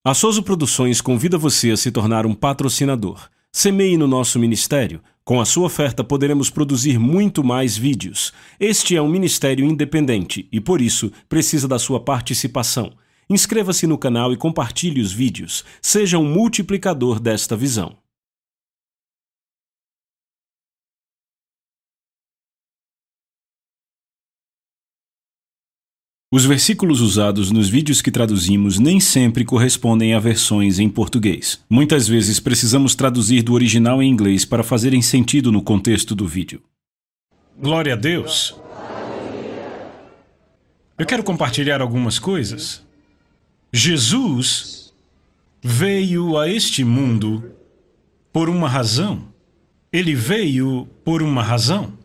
A Soso Produções convida você a se tornar um patrocinador. Semeie no nosso ministério. Com a sua oferta poderemos produzir muito mais vídeos. Este é um ministério independente e, por isso, precisa da sua participação. Inscreva-se no canal e compartilhe os vídeos. Seja um multiplicador desta visão. Os versículos usados nos vídeos que traduzimos nem sempre correspondem a versões em português. Muitas vezes precisamos traduzir do original em inglês para fazerem sentido no contexto do vídeo. Glória a Deus! Eu quero compartilhar algumas coisas. Jesus veio a este mundo por uma razão. Ele veio por uma razão.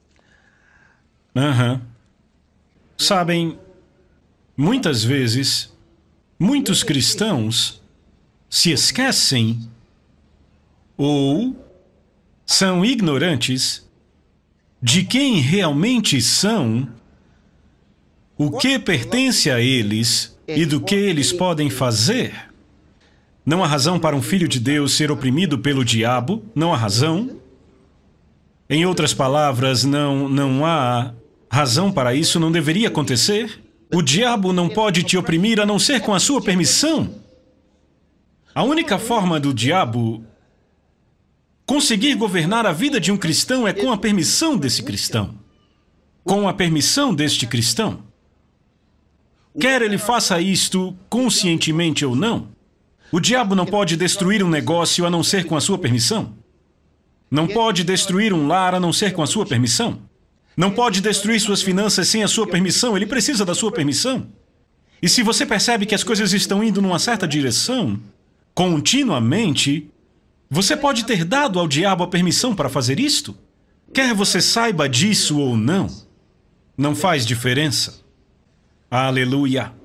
Sabem, muitas vezes, muitos cristãos se esquecem ou são ignorantes de quem realmente são, o que pertence a eles e do que eles podem fazer. Não há razão para um filho de Deus ser oprimido pelo diabo, não há razão. Em outras palavras, não há razão para isso, não deveria acontecer. O diabo não pode te oprimir a não ser com a sua permissão. A única forma do diabo conseguir governar a vida de um cristão é com a permissão desse cristão. Com a permissão deste cristão. Quer ele faça isto conscientemente ou não, o diabo não pode destruir um negócio a não ser com a sua permissão. Não pode destruir um lar a não ser com a sua permissão. Não pode destruir suas finanças sem a sua permissão, ele precisa da sua permissão. E se você percebe que as coisas estão indo numa certa direção, continuamente, você pode ter dado ao diabo a permissão para fazer isto? Quer você saiba disso ou não, não faz diferença. Aleluia!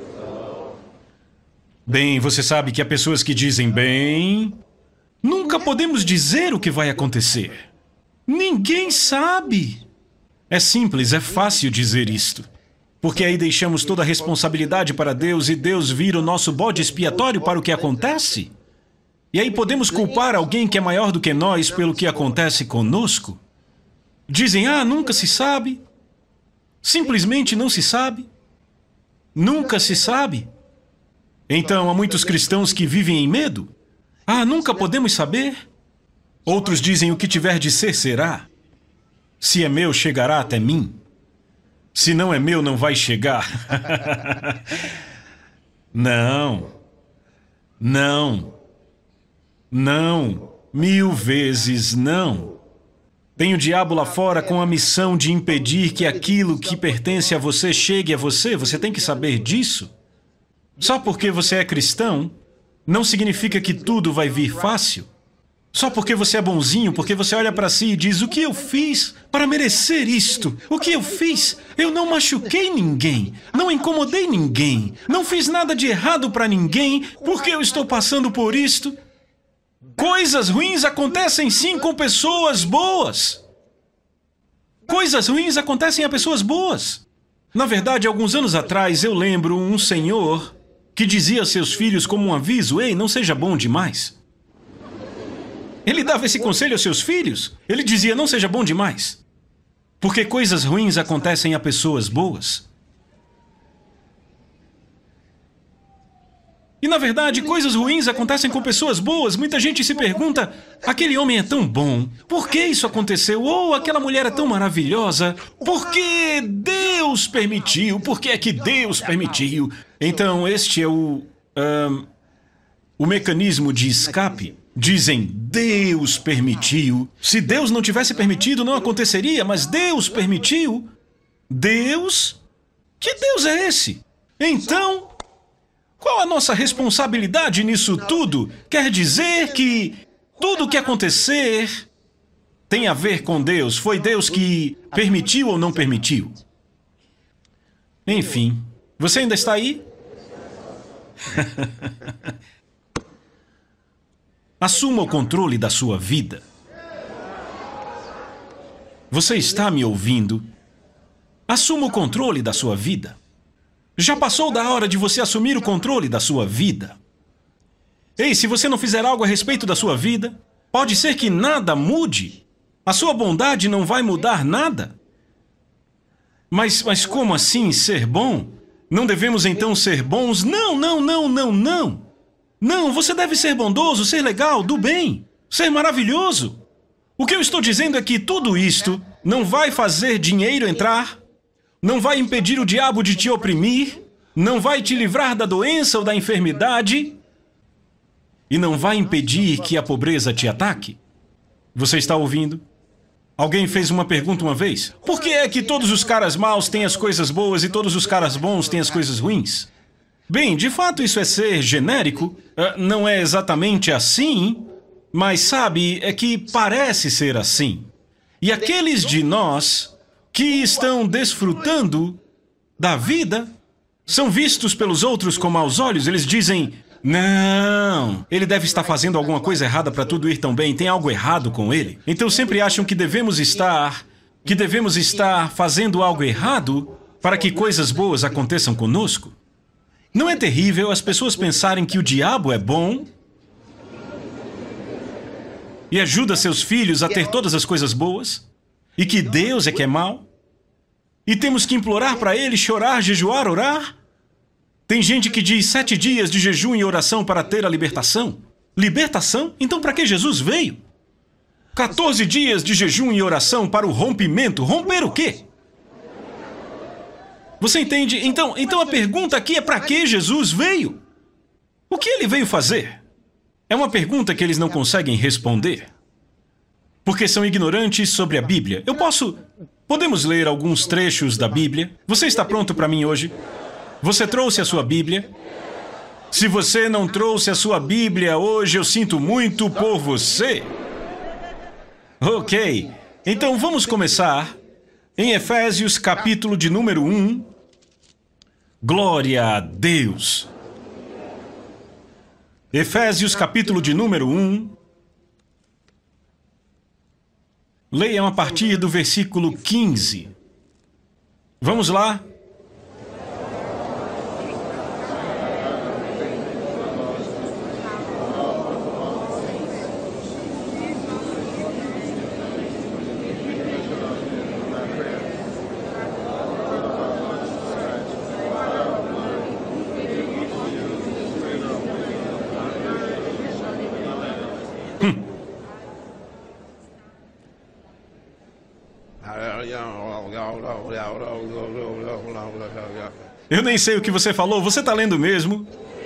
Bem, você sabe que há pessoas que dizem, bem, nunca podemos dizer o que vai acontecer. Ninguém sabe. É simples, é fácil dizer isto. Porque aí deixamos toda a responsabilidade para Deus e Deus vira o nosso bode expiatório para o que acontece. E aí podemos culpar alguém que é maior do que nós pelo que acontece conosco. Dizem, nunca se sabe. Simplesmente não se sabe. Nunca se sabe. Então, há muitos cristãos que vivem em medo. Nunca podemos saber. Outros dizem, o que tiver de ser, será. Se é meu, chegará até mim. Se não é meu, não vai chegar. Não. Não. Não. 1000 vezes não. Tem o diabo lá fora com a missão de impedir que aquilo que pertence a você chegue a você. Você tem que saber disso. Só porque você é cristão, não significa que tudo vai vir fácil. Só porque você é bonzinho, porque você olha para si e diz, o que eu fiz para merecer isto? O que eu fiz? Eu não machuquei ninguém, não incomodei ninguém, não fiz nada de errado para ninguém, porque eu estou passando por isto? Coisas ruins acontecem sim com pessoas boas. Coisas ruins acontecem a pessoas boas. Na verdade, alguns anos atrás, eu lembro um senhor que dizia a seus filhos como um aviso, ei, não seja bom demais. Ele dava esse conselho aos seus filhos. Ele dizia, não seja bom demais. Porque coisas ruins acontecem a pessoas boas. E, na verdade, coisas ruins acontecem com pessoas boas. Muita gente se pergunta, aquele homem é tão bom. Por que isso aconteceu? Ou aquela mulher é tão maravilhosa. Por que Deus permitiu? Por que é que Deus permitiu? Então, este é o mecanismo de escape. Dizem, Deus permitiu. Se Deus não tivesse permitido, não aconteceria, mas Deus permitiu. Deus? Que Deus é esse? Então, qual a nossa responsabilidade nisso tudo? Quer dizer que tudo o que acontecer tem a ver com Deus. Foi Deus que permitiu ou não permitiu? Enfim, você ainda está aí? Assuma o controle da sua vida. Você está me ouvindo? Assuma o controle da sua vida. Já passou da hora de você assumir o controle da sua vida. Ei, se você não fizer algo a respeito da sua vida, pode ser que nada mude. A sua bondade não vai mudar nada. Mas como assim ser bom? Não devemos então ser bons? Não, não, não, não, não. Não, você deve ser bondoso, ser legal, do bem, ser maravilhoso. O que eu estou dizendo é que tudo isto não vai fazer dinheiro entrar, não vai impedir o diabo de te oprimir, não vai te livrar da doença ou da enfermidade e não vai impedir que a pobreza te ataque. Você está ouvindo? Alguém fez uma pergunta uma vez. Por que é que todos os caras maus têm as coisas boas e todos os caras bons têm as coisas ruins? Bem, de fato isso é ser genérico. Não é exatamente assim, mas sabe, é que parece ser assim. E aqueles de nós que estão desfrutando da vida são vistos pelos outros com maus olhos. Eles dizem, não, ele deve estar fazendo alguma coisa errada para tudo ir tão bem, tem algo errado com ele. Então sempre acham que devemos estar fazendo algo errado para que coisas boas aconteçam conosco. Não é terrível as pessoas pensarem que o diabo é bom e ajuda seus filhos a ter todas as coisas boas e que Deus é que é mau? E temos que implorar para ele, chorar, jejuar, orar? Tem gente que diz 7 dias de jejum e oração para ter a libertação. Libertação? Então para que Jesus veio? 14 dias de jejum e oração para o rompimento. Romper o quê? Você entende? Então a pergunta aqui é para que Jesus veio? O que ele veio fazer? É uma pergunta que eles não conseguem responder. Porque são ignorantes sobre a Bíblia. Podemos ler alguns trechos da Bíblia? Você está pronto para mim hoje? Você trouxe a sua Bíblia? Se você não trouxe a sua Bíblia hoje, eu sinto muito por você. Ok, então vamos começar em Efésios capítulo de número 1. Glória a Deus. Efésios capítulo de número 1. Leiam a partir do versículo 15. Vamos lá? Eu nem sei o que você falou, você está lendo mesmo?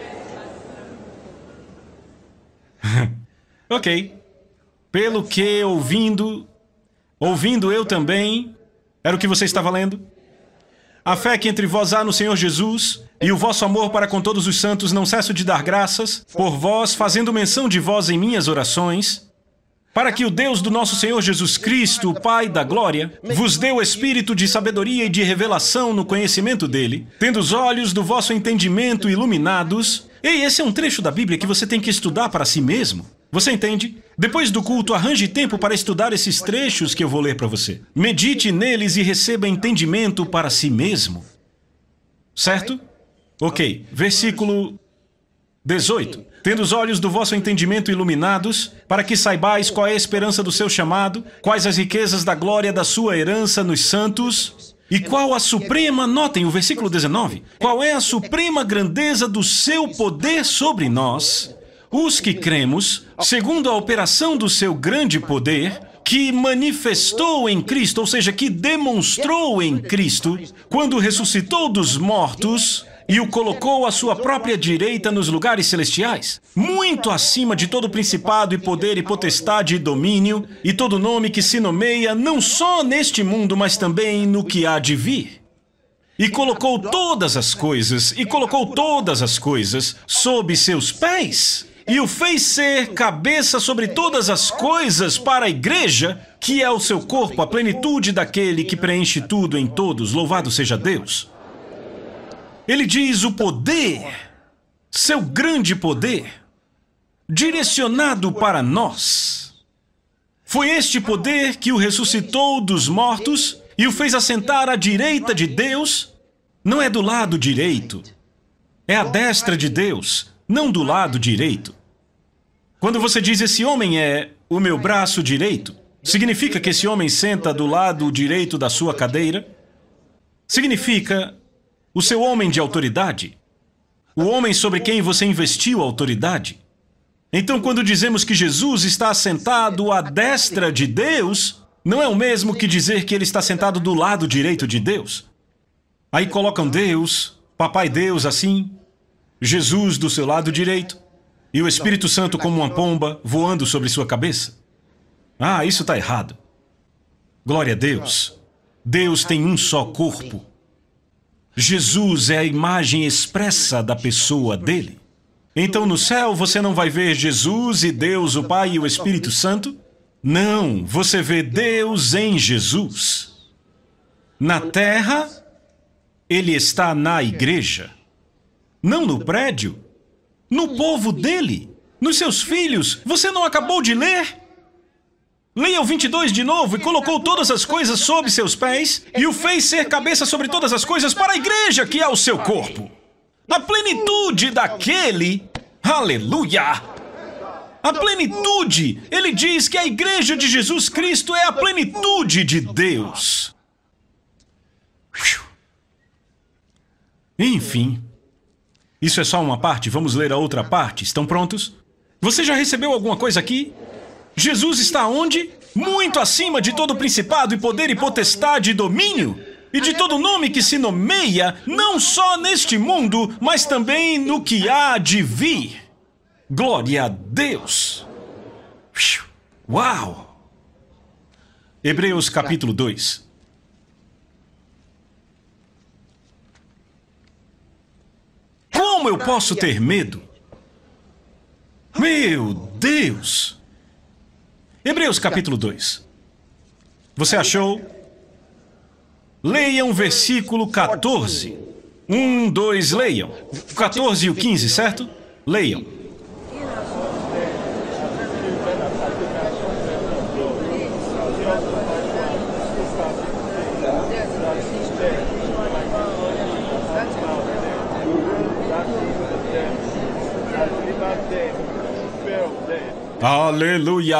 Ok. Pelo que ouvindo eu também, era o que você estava lendo? A fé que entre vós há no Senhor Jesus, e o vosso amor para com todos os santos, não cesso de dar graças por vós, fazendo menção de vós em minhas orações, para que o Deus do nosso Senhor Jesus Cristo, o Pai da glória, vos dê o espírito de sabedoria e de revelação no conhecimento dele, tendo os olhos do vosso entendimento iluminados. Ei, esse é um trecho da Bíblia que você tem que estudar para si mesmo. Você entende? Depois do culto, arranje tempo para estudar esses trechos que eu vou ler para você. Medite neles e receba entendimento para si mesmo. Certo? Ok, versículo 18. Tendo os olhos do vosso entendimento iluminados, para que saibais qual é a esperança do seu chamado, quais as riquezas da glória da sua herança nos santos, e qual a suprema, notem o versículo 19, qual é a suprema grandeza do seu poder sobre nós, os que cremos, segundo a operação do seu grande poder, que manifestou em Cristo, ou seja, que demonstrou em Cristo, quando ressuscitou dos mortos e o colocou à sua própria direita nos lugares celestiais, muito acima de todo principado e poder e potestade e domínio, e todo nome que se nomeia não só neste mundo, mas também no que há de vir. E colocou todas as coisas sob seus pés, e o fez ser cabeça sobre todas as coisas para a igreja, que é o seu corpo, a plenitude daquele que preenche tudo em todos. Louvado seja Deus. Ele diz o poder, seu grande poder, direcionado para nós. Foi este poder que o ressuscitou dos mortos e o fez assentar à direita de Deus. Não é do lado direito, é à destra de Deus, não do lado direito. Quando você diz esse homem é o meu braço direito, significa que esse homem senta do lado direito da sua cadeira? Significa o seu homem de autoridade? O homem sobre quem você investiu a autoridade? Então, quando dizemos que Jesus está sentado à destra de Deus, não é o mesmo que dizer que ele está sentado do lado direito de Deus? Aí colocam Deus, Papai Deus assim, Jesus do seu lado direito, e o Espírito Santo como uma pomba voando sobre sua cabeça. Ah, isso está errado. Glória a Deus. Deus tem um só corpo. Jesus é a imagem expressa da pessoa dele. Então no céu você não vai ver Jesus e Deus, o Pai e o Espírito Santo? Não, você vê Deus em Jesus. Na terra, ele está na igreja. Não no prédio. No povo dele. Nos seus filhos. Você não acabou de ler? Leia o 22 de novo. E colocou todas as coisas sob seus pés e o fez ser cabeça sobre todas as coisas para a igreja que é o seu corpo. A plenitude daquele... Aleluia! A plenitude! Ele diz que a igreja de Jesus Cristo é a plenitude de Deus. Enfim, isso é só uma parte, vamos ler a outra parte. Estão prontos? Você já recebeu alguma coisa aqui? Jesus está onde? Muito acima de todo principado e poder e potestade e domínio. E de todo nome que se nomeia, não só neste mundo, mas também no que há de vir. Glória a Deus! Uau! Hebreus capítulo 2. Como eu posso ter medo? Meu Deus! Hebreus capítulo 2. Você achou? Leiam o versículo 14. 1, 2, leiam. O 14 e o 15, certo? Leiam. Aleluia!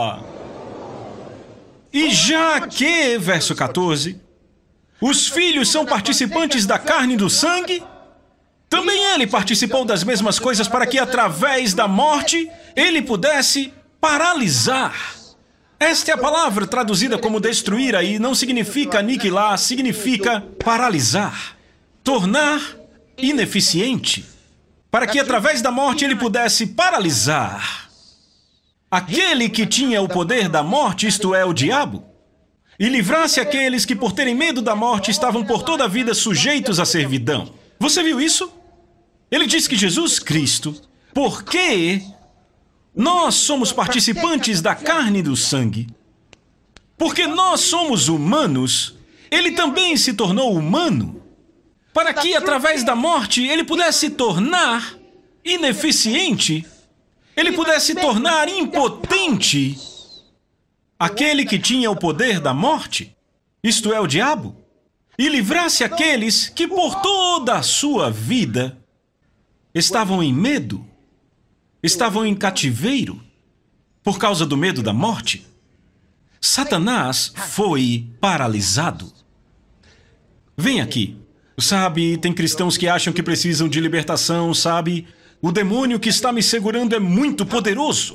E já que, verso 14, os filhos são participantes da carne e do sangue, também ele participou das mesmas coisas para que, através da morte, ele pudesse paralisar. Esta é a palavra traduzida como destruir aí, não significa aniquilar, significa paralisar, tornar ineficiente, para que, através da morte, ele pudesse paralisar aquele que tinha o poder da morte, isto é, o diabo, e livrasse aqueles que, por terem medo da morte, estavam por toda a vida sujeitos à servidão. Você viu isso? Ele diz que Jesus Cristo, porque nós somos participantes da carne e do sangue, porque nós somos humanos, ele também se tornou humano, para que, através da morte, ele pudesse tornar ineficiente, ele pudesse tornar impotente aquele que tinha o poder da morte, isto é, o diabo, e livrasse aqueles que por toda a sua vida estavam em medo, estavam em cativeiro, por causa do medo da morte. Satanás foi paralisado. Vem aqui. Sabe, tem cristãos que acham que precisam de libertação, sabe? O demônio que está me segurando é muito poderoso.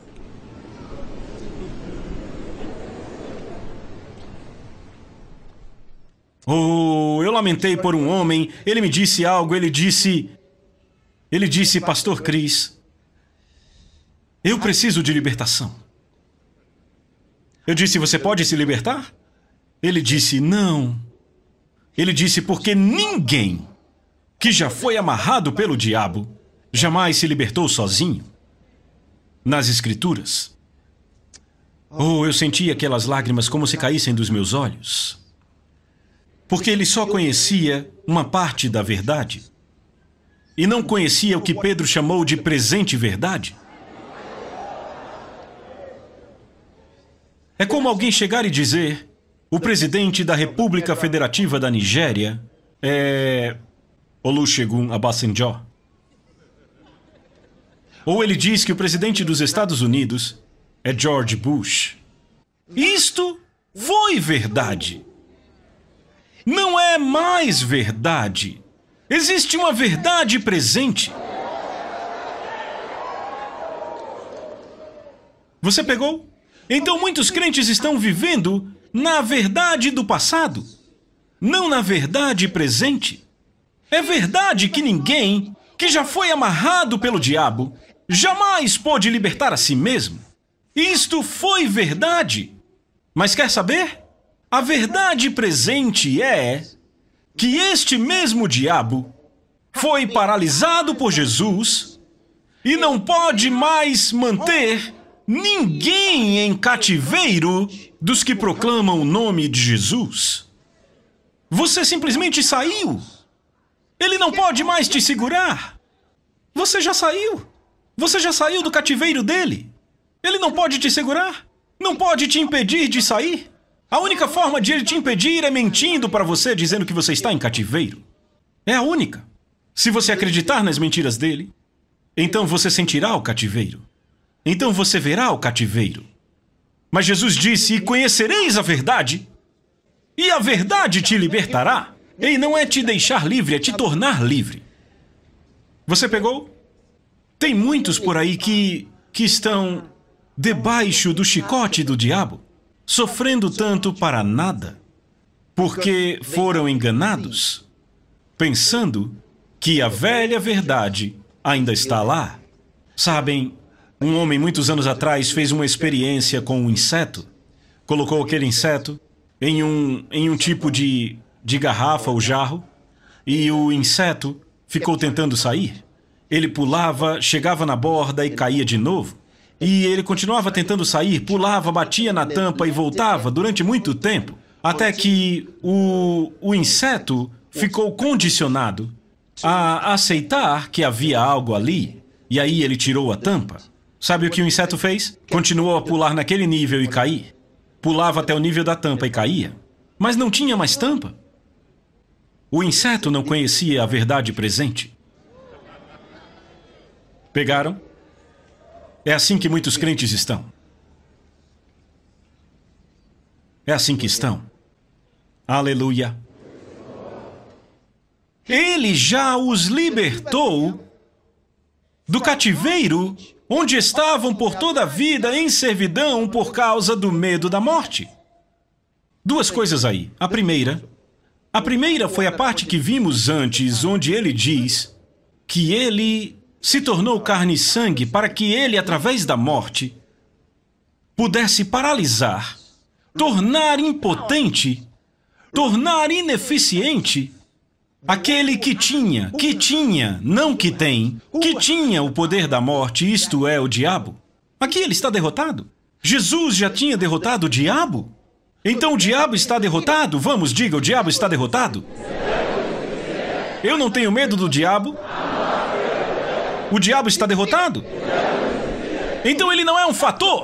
Oh, eu lamentei por um homem, ele me disse algo, ele disse, Pastor Chris, eu preciso de libertação. Eu disse, você pode se libertar? Ele disse, não. Ele disse, porque ninguém que já foi amarrado pelo diabo jamais se libertou sozinho. Nas Escrituras. Oh, eu senti aquelas lágrimas como se caíssem dos meus olhos. Porque ele só conhecia uma parte da verdade. E não conhecia o que Pedro chamou de presente verdade. É como alguém chegar e dizer, o presidente da República Federativa da Nigéria é Olusegun Obasanjo. Ou ele diz que o presidente dos Estados Unidos é George Bush. Isto foi verdade. Não é mais verdade. Existe uma verdade presente. Você pegou? Então muitos crentes estão vivendo na verdade do passado, não na verdade presente. É verdade que ninguém que já foi amarrado pelo diabo jamais pôde libertar a si mesmo. Isto foi verdade. Mas quer saber? A verdade presente é que este mesmo diabo foi paralisado por Jesus e não pode mais manter ninguém em cativeiro dos que proclamam o nome de Jesus. Você simplesmente saiu. Ele não pode mais te segurar. Você já saiu. Você já saiu do cativeiro dele. Ele não pode te segurar. Não pode te impedir de sair. A única forma de ele te impedir é mentindo para você, dizendo que você está em cativeiro. É a única. Se você acreditar nas mentiras dele, então você sentirá o cativeiro. Então você verá o cativeiro. Mas Jesus disse, e conhecereis a verdade, e a verdade te libertará. E não é te deixar livre, é te tornar livre. Você pegou? Tem muitos por aí que estão debaixo do chicote do diabo, sofrendo tanto para nada, porque foram enganados, pensando que a velha verdade ainda está lá. Sabem, um homem muitos anos atrás fez uma experiência com um inseto, colocou aquele inseto em um tipo de garrafa ou jarro, e o inseto ficou tentando sair. Ele pulava, chegava na borda e caía de novo. E ele continuava tentando sair, pulava, batia na tampa e voltava durante muito tempo, até que o inseto ficou condicionado a aceitar que havia algo ali, e aí ele tirou a tampa. Sabe o que o inseto fez? Continuou a pular naquele nível e cair. Pulava até o nível da tampa e caía. Mas não tinha mais tampa. O inseto não conhecia a verdade presente. Pegaram? É assim que muitos crentes estão. É assim que estão. Aleluia. Ele já os libertou do cativeiro onde estavam por toda a vida em servidão por causa do medo da morte. Duas coisas aí. A primeira foi a parte que vimos antes, onde ele diz que ele se tornou carne e sangue para que ele, através da morte, pudesse paralisar, tornar impotente, tornar ineficiente aquele que tinha, não que tem, que tinha o poder da morte, isto é, o diabo. Aqui ele está derrotado. Jesus já tinha derrotado o diabo. Então o diabo está derrotado? Vamos, diga, o diabo está derrotado? Eu não tenho medo do diabo. O diabo está derrotado? Então ele não é um fator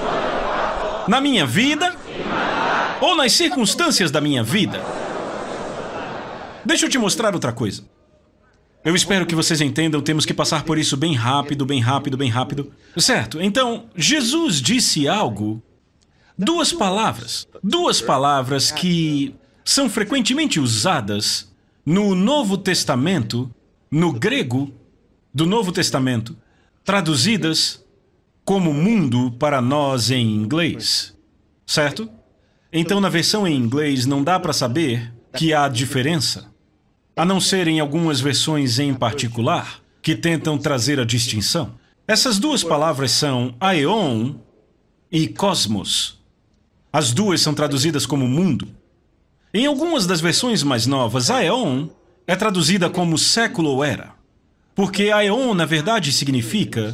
na minha vida ou nas circunstâncias da minha vida. Deixa eu te mostrar outra coisa. Eu espero que vocês entendam, temos que passar por isso bem rápido, bem rápido, bem rápido. Certo, então, Jesus disse algo, duas palavras que são frequentemente usadas no Novo Testamento, no grego do Novo Testamento, traduzidas como mundo para nós em inglês, certo? Então, na versão em inglês, não dá para saber que há diferença, a não ser em algumas versões em particular, que tentam trazer a distinção. Essas duas palavras são aeon e cosmos. As duas são traduzidas como mundo. Em algumas das versões mais novas, aeon é traduzida como século ou era, porque aeon, na verdade, significa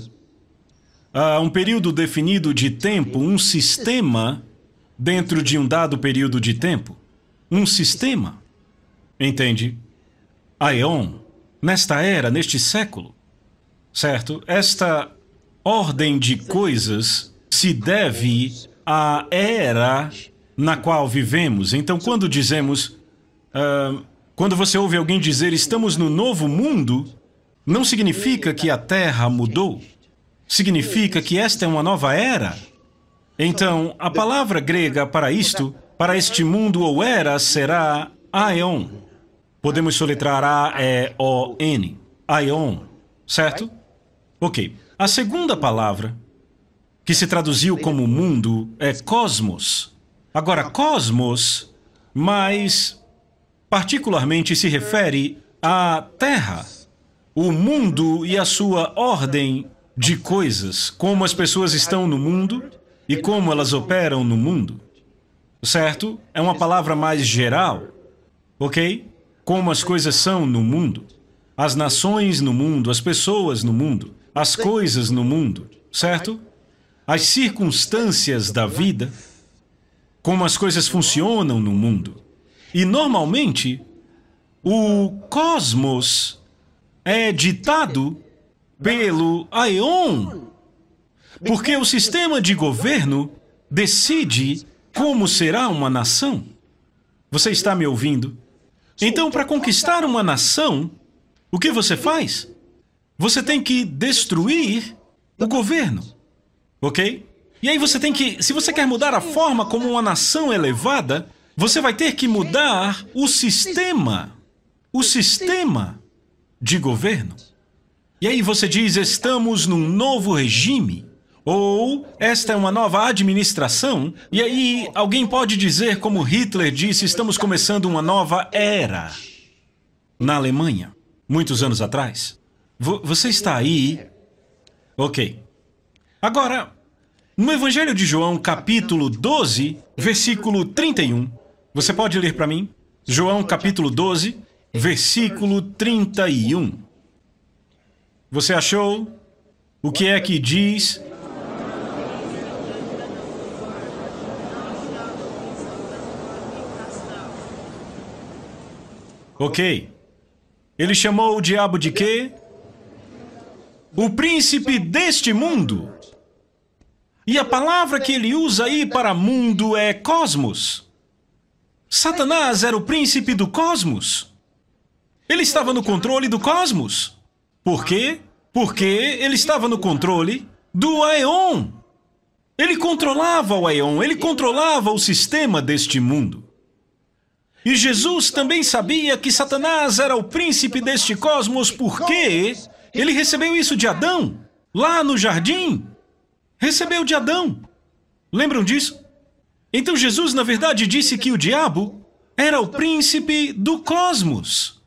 um período definido de tempo, um sistema dentro de um dado período de tempo. Um sistema. Entende? Aeon, nesta era, neste século, certo? Esta ordem de coisas se deve à era na qual vivemos. Então, quando dizemos, quando você ouve alguém dizer estamos no novo mundo, não significa que a Terra mudou. significa que esta é uma nova era. Então, a palavra grega para isto, para este mundo ou era, será aion. Podemos soletrar A-E-O-N. Aion, certo? Ok. A segunda palavra, que se traduziu como mundo, é cosmos. Agora, cosmos, mais particularmente se refere à Terra, o mundo e a sua ordem de coisas, como as pessoas estão no mundo e como elas operam no mundo. Certo? É uma palavra mais geral, ok? Como as coisas são no mundo, as nações no mundo, as pessoas no mundo, as coisas no mundo, certo? As circunstâncias da vida, como as coisas funcionam no mundo. E, normalmente, o cosmos é ditado pelo aion, porque o sistema de governo decide como será uma nação. Você está me ouvindo? Então, para conquistar uma nação, o que você faz? Você tem que destruir o governo, ok? E aí você tem que, se você quer mudar a forma como uma nação é levada, você vai ter que mudar o sistema de governo. E aí você diz, estamos num novo regime, ou esta é uma nova administração, e aí alguém pode dizer, como Hitler disse, estamos começando uma nova era. Na Alemanha, muitos anos atrás. Você está aí? Ok. Agora, no Evangelho de João, capítulo 12, versículo 31, você pode ler para mim? João, capítulo 12, versículo 31. Você achou? O que é que diz? Ok. Ele chamou o diabo de quê? O príncipe deste mundo. E a palavra que ele usa aí para mundo é cosmos. Satanás era o príncipe do cosmos. Ele estava no controle do cosmos. Por quê? Porque ele estava no controle do aion. Ele controlava o aion, ele controlava o sistema deste mundo. E Jesus também sabia que Satanás era o príncipe deste cosmos porque ele recebeu isso de Adão, lá no jardim. Recebeu de Adão. Lembram disso? Então Jesus, na verdade, disse que o diabo era o príncipe do cosmos.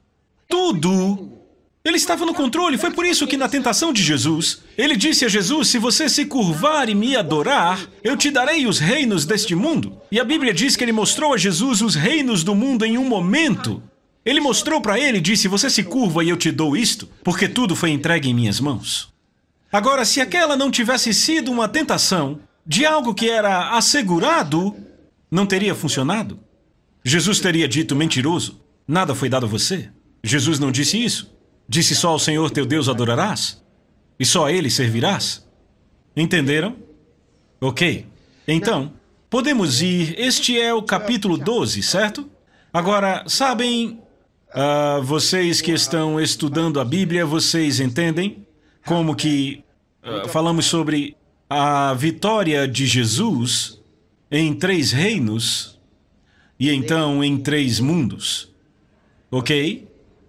Tudo. Ele estava no controle. Foi por isso que na tentação de Jesus, ele disse a Jesus, se você se curvar e me adorar, eu te darei os reinos deste mundo. E a Bíblia diz que ele mostrou a Jesus os reinos do mundo em um momento. Ele mostrou para ele e disse, você se curva e eu te dou isto, porque tudo foi entregue em minhas mãos. Agora, se aquela não tivesse sido uma tentação de algo que era assegurado, não teria funcionado. Jesus teria dito, mentiroso, nada foi dado a você. Jesus não disse isso. Disse só ao Senhor teu Deus adorarás, e só a Ele servirás. Entenderam? Ok. Então, podemos ir, este é o capítulo 12, certo? Agora, sabem, vocês que estão estudando a Bíblia, vocês entendem como que falamos sobre a vitória de Jesus em 3 reinos e então em 3 mundos, ok?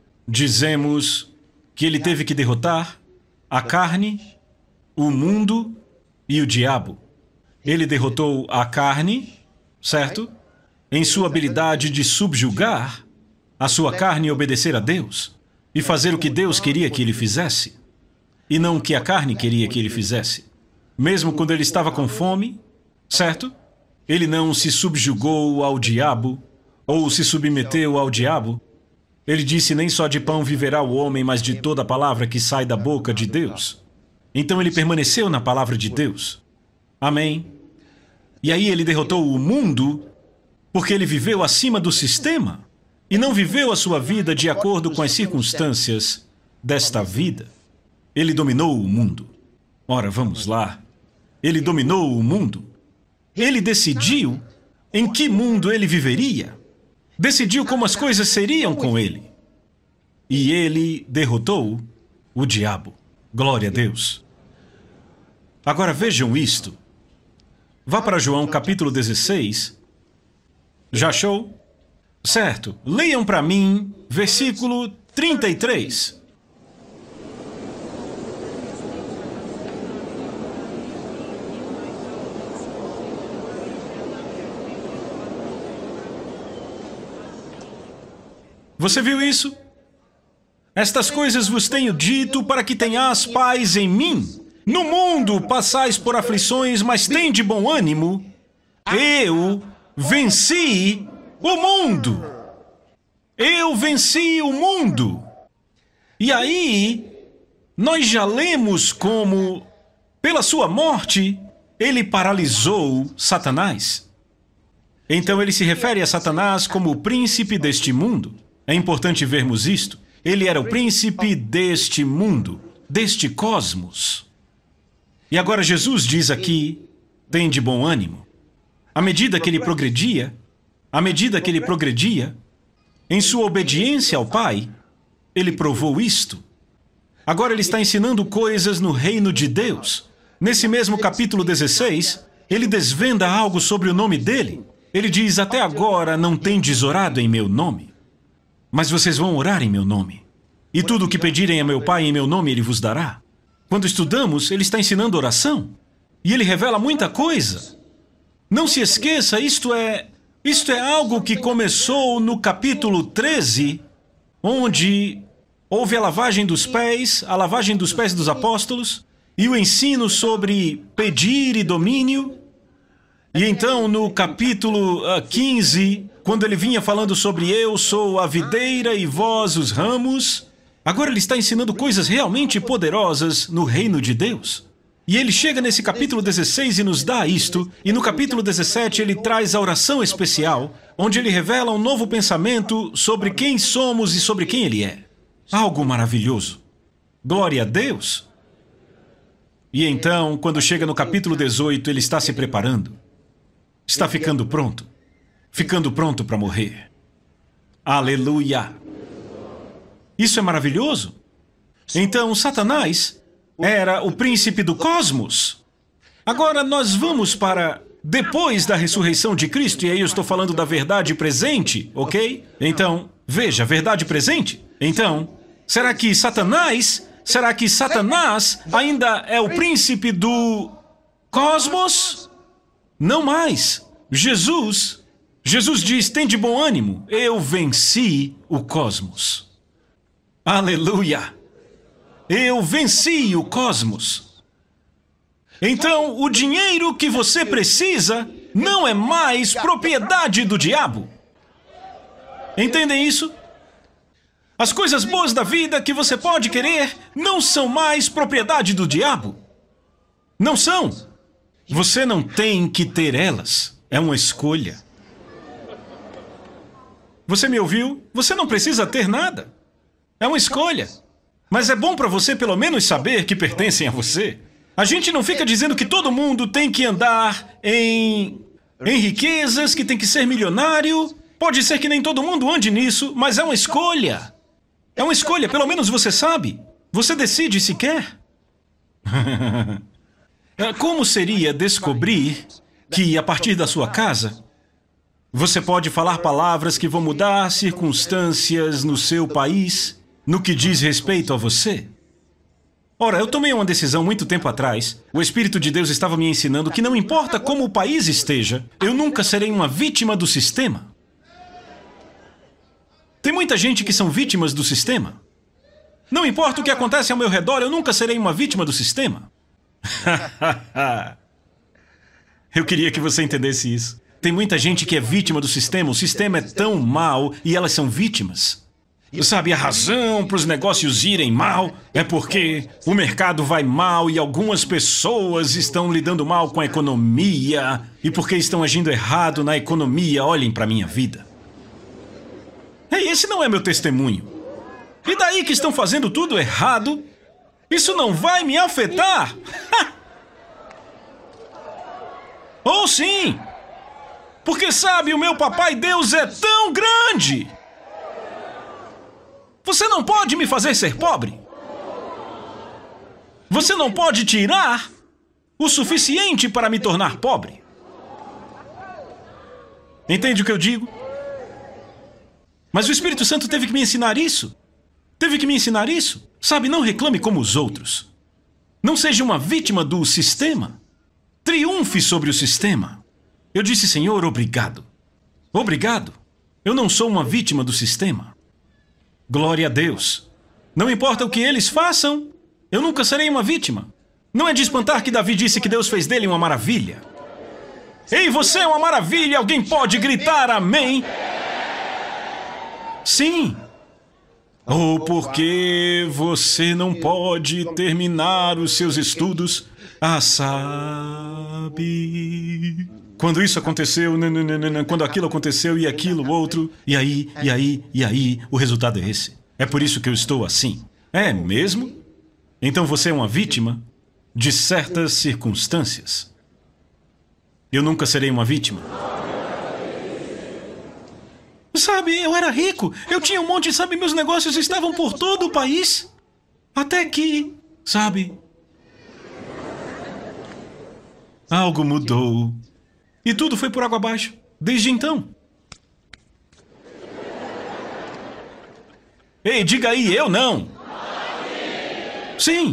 Dizemos que ele teve que derrotar a carne, o mundo e o diabo. Ele derrotou a carne, certo? Em sua habilidade de subjugar a sua carne e obedecer a Deus e fazer o que Deus queria que ele fizesse e não o que a carne queria que ele fizesse. Mesmo quando ele estava com fome, certo? Ele não se subjugou ao diabo ou se submeteu ao diabo. Ele disse, nem só de pão viverá o homem, mas de toda a palavra que sai da boca de Deus. Então ele permaneceu na palavra de Deus. Amém? E aí ele derrotou o mundo, porque ele viveu acima do sistema e não viveu a sua vida de acordo com as circunstâncias desta vida. Ele dominou o mundo. Ora, vamos lá. Ele dominou o mundo. Ele decidiu em que mundo ele viveria. Decidiu como as coisas seriam com ele. E ele derrotou o diabo. Glória a Deus. Agora vejam isto. Vá para João capítulo 16. Já achou? Certo. Leiam para mim, versículo 33. Você viu isso? Estas coisas vos tenho dito para que tenhais paz em mim. No mundo passais por aflições, mas tende bom ânimo. Eu venci o mundo. Eu venci o mundo. E aí, nós já lemos como, pela sua morte, ele paralisou Satanás. Então ele se refere a Satanás como o príncipe deste mundo. É importante vermos isto. Ele era o príncipe deste mundo, deste cosmos. E agora Jesus diz aqui, tende bom ânimo. À medida que ele progredia, em sua obediência ao Pai, ele provou isto. Agora ele está ensinando coisas no reino de Deus. Nesse mesmo capítulo 16, ele desvenda algo sobre o nome dele. Ele diz, até agora não tendes orado em meu nome, mas vocês vão orar em meu nome. E tudo o que pedirem a meu Pai em meu nome, ele vos dará. Quando estudamos, ele está ensinando oração. E ele revela muita coisa. Não se esqueça, isto é algo que começou no capítulo 13, onde houve a lavagem dos pés dos apóstolos, e o ensino sobre pedir e domínio. E então, no capítulo 15, quando ele vinha falando sobre eu sou a videira e vós os ramos, agora ele está ensinando coisas realmente poderosas no reino de Deus. E ele chega nesse capítulo 16 e nos dá isto, e no capítulo 17 ele traz a oração especial, onde ele revela um novo pensamento sobre quem somos e sobre quem ele é. Algo maravilhoso. Glória a Deus! E então, quando chega no capítulo 18, ele está se preparando. Está ficando pronto para morrer. Aleluia! Isso é maravilhoso. Então, Satanás era o príncipe do cosmos. Agora nós vamos para depois da ressurreição de Cristo, e aí eu estou falando da verdade presente, ok? Então, veja, verdade presente. Então, será que Satanás ainda é o príncipe do cosmos? Não mais. Jesus diz, tende bom ânimo, eu venci o cosmos. Aleluia! Eu venci o cosmos. Então, o dinheiro que você precisa não é mais propriedade do diabo. Entendem isso? As coisas boas da vida que você pode querer não são mais propriedade do diabo. Não são. Você não tem que ter elas. É uma escolha. Você me ouviu? Você não precisa ter nada. É uma escolha. Mas é bom para você pelo menos saber que pertencem a você. A gente não fica dizendo que todo mundo tem que andar em riquezas, que tem que ser milionário. Pode ser que nem todo mundo ande nisso, mas é uma escolha. É uma escolha, pelo menos você sabe. Você decide se quer. Como seria descobrir que, a partir da sua casa, você pode falar palavras que vão mudar circunstâncias no seu país, no que diz respeito a você? Ora, eu tomei uma decisão muito tempo atrás. O Espírito de Deus estava me ensinando que não importa como o país esteja, eu nunca serei uma vítima do sistema. Tem muita gente que são vítimas do sistema. Não importa o que acontece ao meu redor, eu nunca serei uma vítima do sistema. Eu queria que você entendesse isso. Tem muita gente que é vítima do sistema. O sistema é tão mau e elas são vítimas. Sabe, a razão para os negócios irem mal é porque o mercado vai mal e algumas pessoas estão lidando mal com a economia. E porque estão agindo errado na economia, olhem para a minha vida. Ei, esse não é meu testemunho. E daí que estão fazendo tudo errado? Isso não vai me afetar? Oh, sim! Porque sabe, o meu papai Deus é tão grande! Você não pode me fazer ser pobre. Você não pode tirar o suficiente para me tornar pobre. Entende o que eu digo? Mas o Espírito Santo teve que me ensinar isso. Teve que me ensinar isso. Sabe, não reclame como os outros. Não seja uma vítima do sistema. Triunfe sobre o sistema. Eu disse, Senhor, obrigado. Obrigado. Eu não sou uma vítima do sistema. Glória a Deus. Não importa o que eles façam, eu nunca serei uma vítima. Não é de espantar que Davi disse que Deus fez dele uma maravilha. Ei, você é uma maravilha! Alguém pode gritar amém? Sim. Ou porque você não pode terminar os seus estudos? Ah, sabe... Quando isso aconteceu, quando aquilo aconteceu e aquilo outro, e aí, o resultado é esse. É por isso que eu estou assim. É mesmo? Então você é uma vítima de certas circunstâncias. Eu nunca serei uma vítima. Sabe, eu era rico, eu tinha um monte, sabe, meus negócios estavam por todo o país. Até que, sabe, algo mudou. E tudo foi por água abaixo, desde então. Ei, diga aí, eu não. Sim.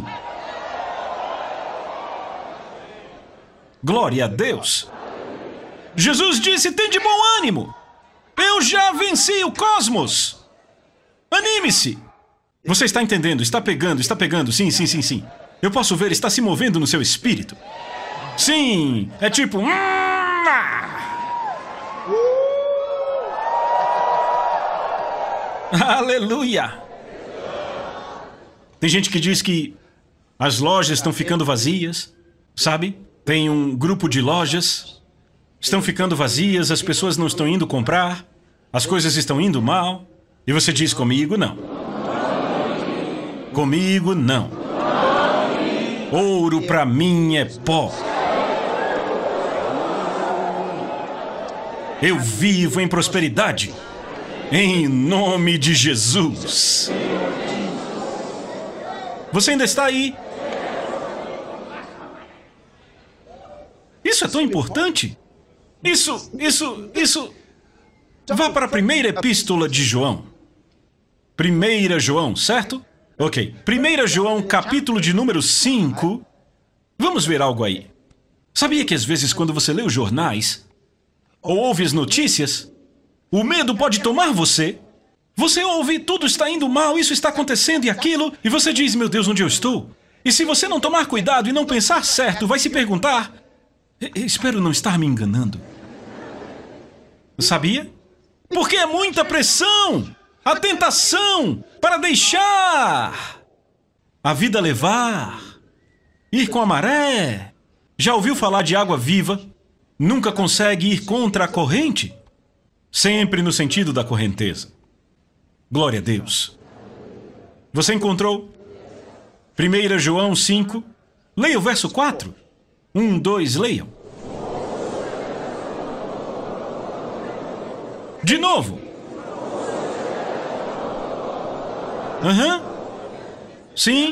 Glória a Deus. Jesus disse, tem de bom ânimo. Eu já venci o cosmos. Anime-se. Você está entendendo, está pegando. Sim. Eu posso ver, está se movendo no seu espírito. Sim, é tipo... Aleluia! Tem gente que diz que as lojas estão ficando vazias, sabe? Tem um grupo de lojas, estão ficando vazias, as pessoas não estão indo comprar, as coisas estão indo mal, e você diz, comigo não. Comigo não. Ouro para mim é pó. Eu vivo em prosperidade. Em nome de Jesus. Você ainda está aí? Isso é tão importante. Isso. Vá para a primeira epístola de João. 1 João, certo? Ok. 1 João, capítulo de número 5. Vamos ver algo aí. Sabia que às vezes quando você lê os jornais ou ouve as notícias, o medo pode tomar você? Você ouve, tudo está indo mal, isso está acontecendo e aquilo, e você diz, meu Deus, onde eu estou? E se você não tomar cuidado e não pensar certo, vai se perguntar, espero não estar me enganando. Sabia? Porque é muita pressão, a tentação para deixar a vida levar, ir com a maré. Já ouviu falar de água viva? Nunca consegue ir contra a corrente? Sempre no sentido da correnteza. Glória a Deus. Você encontrou? 1 João 5. Leia o verso 4. 1, 2, leiam. De novo. Sim.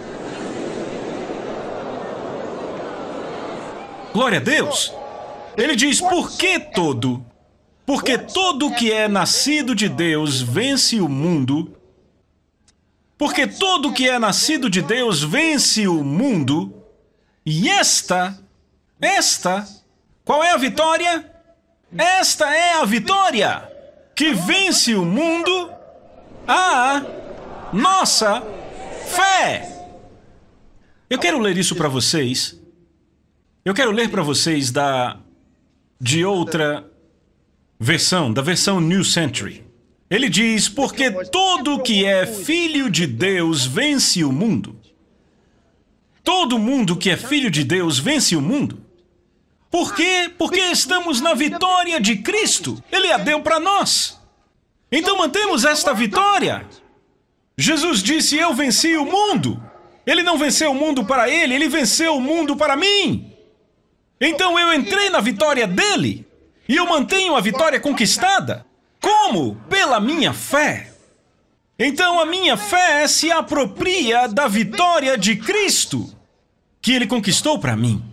Glória a Deus. Ele diz, por que todo? Porque todo que é nascido de Deus vence o mundo. Porque todo que é nascido de Deus vence o mundo. E esta, qual é a vitória? Esta é a vitória que vence o mundo, a nossa fé. Eu quero ler isso para vocês. Eu quero ler para vocês de outra versão, da versão New Century. Ele diz, porque todo que é filho de Deus vence o mundo. Todo mundo que é filho de Deus vence o mundo. Por quê? Porque estamos na vitória de Cristo. Ele a deu para nós. Então mantemos esta vitória. Jesus disse, eu venci o mundo. Ele não venceu o mundo para ele, ele venceu o mundo para mim. Então eu entrei na vitória dele. E eu mantenho a vitória conquistada. Como? Pela minha fé. Então a minha fé se apropria da vitória de Cristo, que ele conquistou para mim.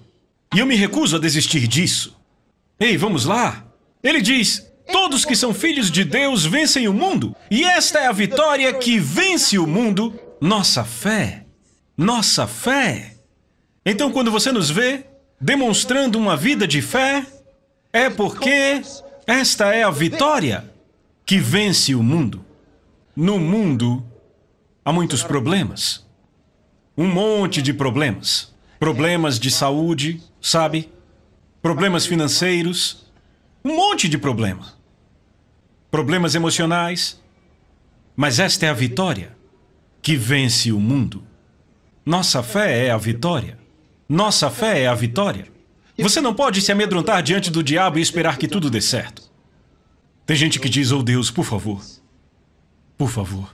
E eu me recuso a desistir disso. Ei, vamos lá. Ele diz: todos que são filhos de Deus vencem o mundo. E esta é a vitória que vence o mundo: nossa fé. Nossa fé. Então, quando você nos vê demonstrando uma vida de fé, é porque esta é a vitória que vence o mundo. No mundo, há muitos problemas. Um monte de problemas. Problemas de saúde, sabe? Problemas financeiros. Um monte de problema. Problemas emocionais. Mas esta é a vitória que vence o mundo. Nossa fé é a vitória. Nossa fé é a vitória. Você não pode se amedrontar diante do diabo e esperar que tudo dê certo. Tem gente que diz: oh Deus, por favor. Por favor.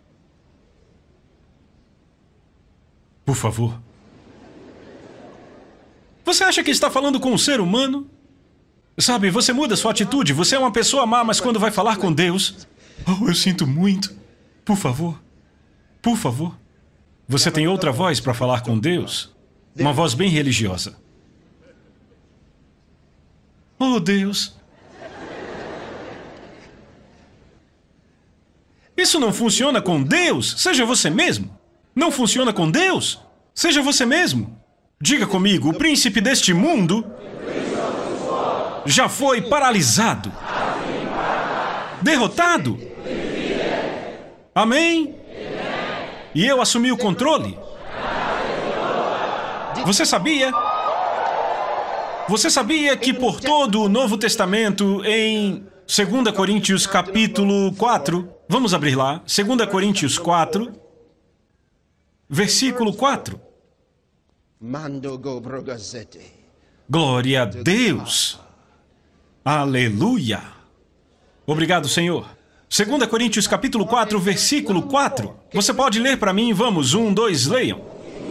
Por favor. Você acha que está falando com um ser humano? Sabe, você muda sua atitude, você é uma pessoa má, mas quando vai falar com Deus... Oh, eu sinto muito. Por favor. Por favor. Você tem outra voz para falar com Deus? Uma voz bem religiosa. Oh, Deus. Isso não funciona com Deus. Seja você mesmo. Não funciona com Deus. Seja você mesmo. Diga comigo: o príncipe deste mundo já foi paralisado. Derrotado. Amém? E eu assumi o controle. Você sabia? Você sabia que por todo o Novo Testamento, em 2 Coríntios capítulo 4, vamos abrir lá, 2 Coríntios 4, versículo 4. Glória a Deus! Aleluia! Obrigado, Senhor. 2 Coríntios capítulo 4, versículo 4. Você pode ler para mim? Vamos, 1, 2, leiam.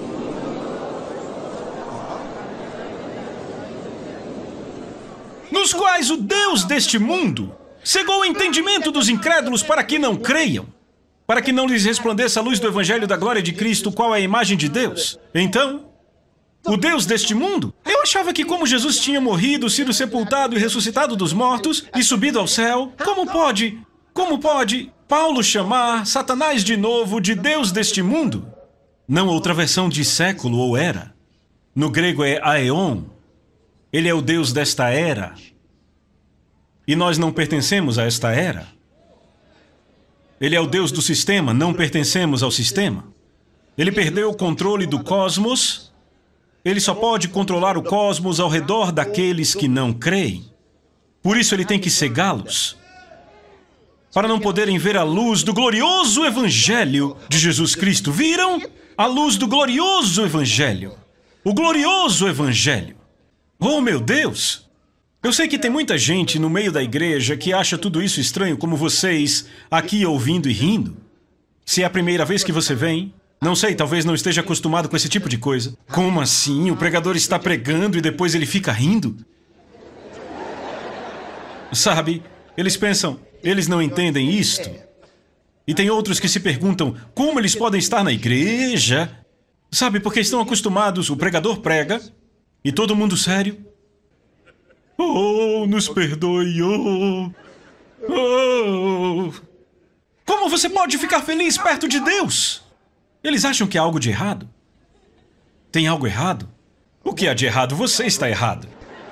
Nos quais o Deus deste mundo cegou o entendimento dos incrédulos para que não creiam, para que não lhes resplandeça a luz do Evangelho da glória de Cristo, qual é a imagem de Deus. Então, o Deus deste mundo? Eu achava que como Jesus tinha morrido, sido sepultado e ressuscitado dos mortos e subido ao céu, como pode Paulo chamar Satanás de novo de Deus deste mundo? Não outra versão de século ou era. No grego é aeon. Ele é o Deus desta era. E nós não pertencemos a esta era. Ele é o Deus do sistema, não pertencemos ao sistema. Ele perdeu o controle do cosmos. Ele só pode controlar o cosmos ao redor daqueles que não creem. Por isso ele tem que cegá-los, para não poderem ver a luz do glorioso Evangelho de Jesus Cristo. Viram? A luz do glorioso Evangelho. O glorioso Evangelho. Oh, meu Deus! Eu sei que tem muita gente no meio da igreja que acha tudo isso estranho, como vocês, aqui ouvindo e rindo. Se é a primeira vez que você vem, não sei, talvez não esteja acostumado com esse tipo de coisa. Como assim? O pregador está pregando e depois ele fica rindo? Sabe, eles pensam, eles não entendem isto. E tem outros que se perguntam, como eles podem estar na igreja? Sabe, porque estão acostumados, o pregador prega, e todo mundo sério. Oh, nos perdoe, oh. Como você pode ficar feliz perto de Deus? Eles acham que há algo de errado. Tem algo errado? O que há de errado? Você está errado.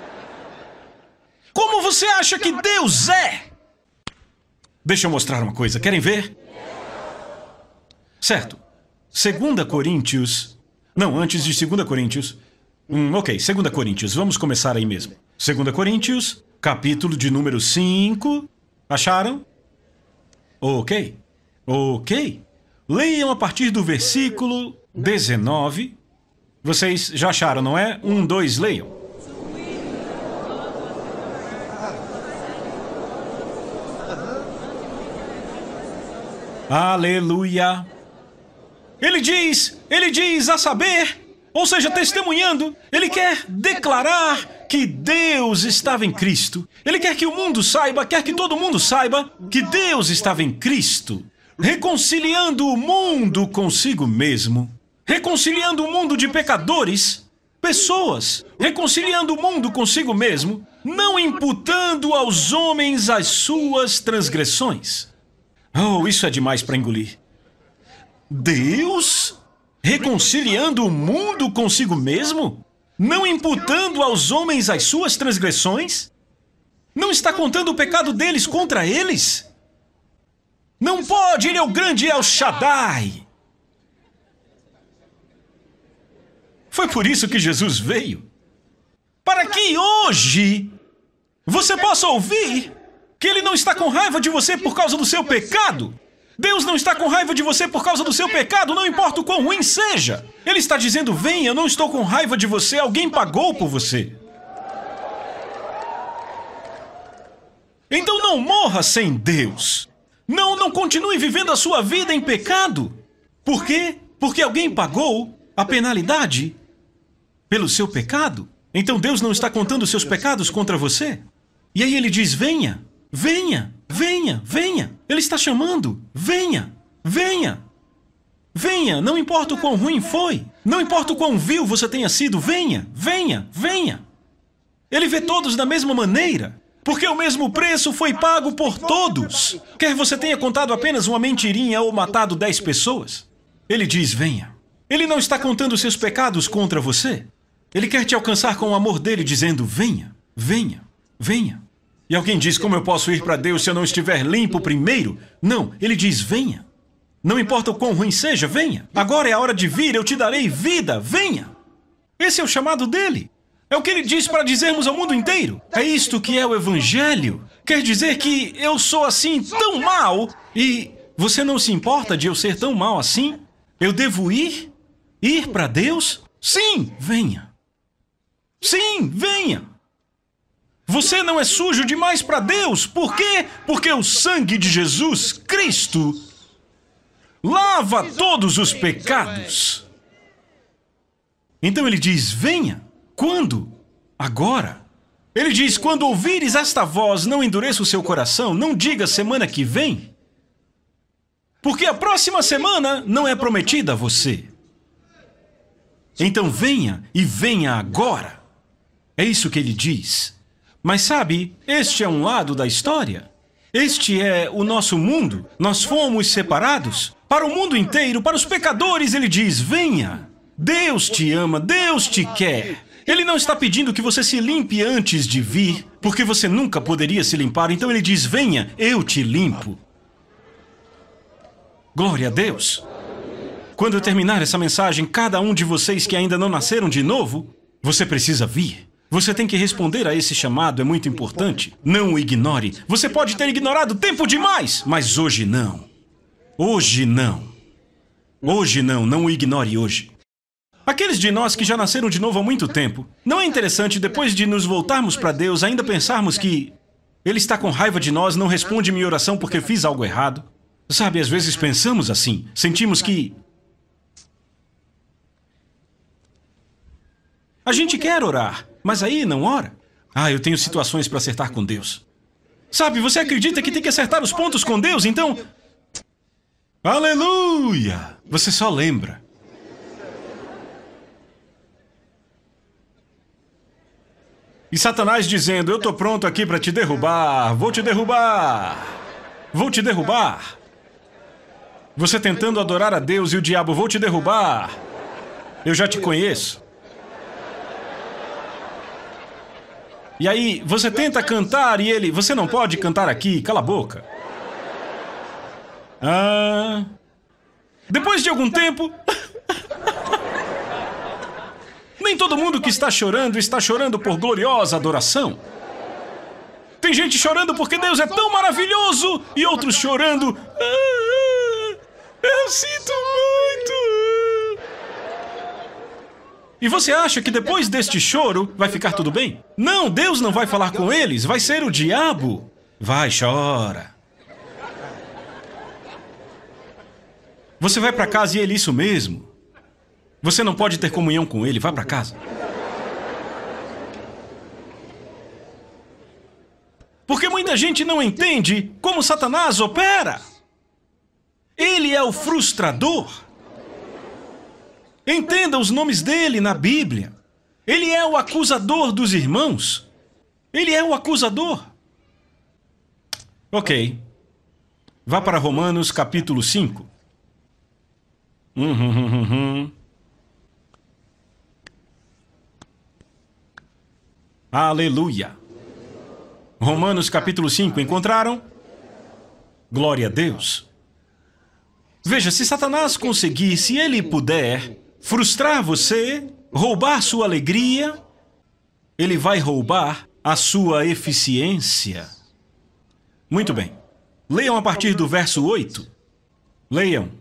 Como você acha que Deus é? Deixa eu mostrar uma coisa. Querem ver? Certo. 2 Coríntios... Não, antes de 2 Coríntios... Ok, 2 Coríntios. Vamos começar aí mesmo. 2 Coríntios, capítulo de número 5. Acharam? Ok. Leiam a partir do versículo 19. Vocês já acharam, não é? 1, 2, leiam. Aleluia. Ele diz a saber, ou seja, testemunhando, ele quer declarar que Deus estava em Cristo. Ele quer que o mundo saiba, quer que todo mundo saiba que Deus estava em Cristo, reconciliando o mundo consigo mesmo, reconciliando o mundo de pecadores pessoas, reconciliando o mundo consigo mesmo, não imputando aos homens as suas transgressões. Oh, isso é demais para engolir. Deus reconciliando o mundo consigo mesmo? Não imputando aos homens as suas transgressões? Não está contando o pecado deles contra eles? Não pode, ele é o grande El Shaddai. Foi por isso que Jesus veio. Para que hoje você possa ouvir que ele não está com raiva de você por causa do seu pecado. Deus não está com raiva de você por causa do seu pecado, não importa o quão ruim seja. Ele está dizendo, venha, eu não estou com raiva de você, alguém pagou por você. Então não morra sem Deus. Não continue vivendo a sua vida em pecado. Por quê? Porque alguém pagou a penalidade pelo seu pecado. Então Deus não está contando os seus pecados contra você. E aí ele diz, venha, venha, venha, venha. Ele está chamando, venha, venha. Venha, não importa o quão ruim foi. Não importa o quão vil você tenha sido, venha, venha, venha. Ele vê todos da mesma maneira. Porque o mesmo preço foi pago por todos. Quer você tenha contado apenas uma mentirinha ou matado 10 pessoas. Ele diz, venha. Ele não está contando seus pecados contra você. Ele quer te alcançar com o amor dele, dizendo, venha, venha, venha. E alguém diz, como eu posso ir para Deus se eu não estiver limpo primeiro? Não, ele diz, venha. Não importa o quão ruim seja, venha. Agora é a hora de vir, eu te darei vida, venha. Esse é o chamado dele. É o que ele diz para dizermos ao mundo inteiro. É isto que é o Evangelho. Quer dizer que eu sou assim tão mal e você não se importa de eu ser tão mal assim? Eu devo ir? Ir para Deus? Sim, venha. Sim, venha. Você não é sujo demais para Deus. Por quê? Porque o sangue de Jesus Cristo lava todos os pecados. Então ele diz, venha. Quando? Agora. Ele diz, quando ouvires esta voz, não endureça o seu coração, não diga semana que vem. Porque a próxima semana não é prometida a você. Então venha, e venha agora. É isso que ele diz. Mas sabe, este é um lado da história. Este é o nosso mundo. Nós fomos separados. Para o mundo inteiro, para os pecadores, ele diz, venha. Deus te ama, Deus te quer. Ele não está pedindo que você se limpe antes de vir, porque você nunca poderia se limpar. Então ele diz, venha, eu te limpo. Glória a Deus. Quando eu terminar essa mensagem, cada um de vocês que ainda não nasceram de novo, você precisa vir. Você tem que responder a esse chamado, é muito importante. Não o ignore. Você pode ter ignorado tempo demais, mas hoje não. Hoje não. Hoje não, não o ignore hoje. Aqueles de nós que já nasceram de novo há muito tempo, não é interessante depois de nos voltarmos para Deus ainda pensarmos que Ele está com raiva de nós, não responde minha oração porque fiz algo errado? Sabe, às vezes pensamos assim, sentimos que a gente quer orar, mas aí não ora. Ah, eu tenho situações para acertar com Deus. Sabe, você acredita que tem que acertar os pontos com Deus, então... Aleluia! Você só lembra. E Satanás dizendo, eu estou pronto aqui para te derrubar, vou te derrubar, vou te derrubar. Você tentando adorar a Deus e o diabo, vou te derrubar. Eu já te conheço. E aí, você tenta cantar e ele, você não pode cantar aqui, cala a boca. Depois de algum tempo... Nem todo mundo que está chorando por gloriosa adoração. Tem gente chorando porque Deus é tão maravilhoso e outros chorando... eu sinto muito. E você acha que depois deste choro vai ficar tudo bem? Não, Deus não vai falar com eles, vai ser o diabo. Vai, chora. Você vai para casa e ele, isso mesmo. Você não pode ter comunhão com ele, vá para casa. Porque muita gente não entende como Satanás opera. Ele é o frustrador. Entenda os nomes dele na Bíblia. Ele é o acusador dos irmãos. Ele é o acusador. Ok. Vá para Romanos capítulo 5. Aleluia. Romanos capítulo 5, encontraram? Glória a Deus. Veja, se Satanás conseguir, se ele puder, frustrar você, roubar sua alegria, ele vai roubar a sua eficiência. Muito bem. Leiam a partir do verso 8. Leiam.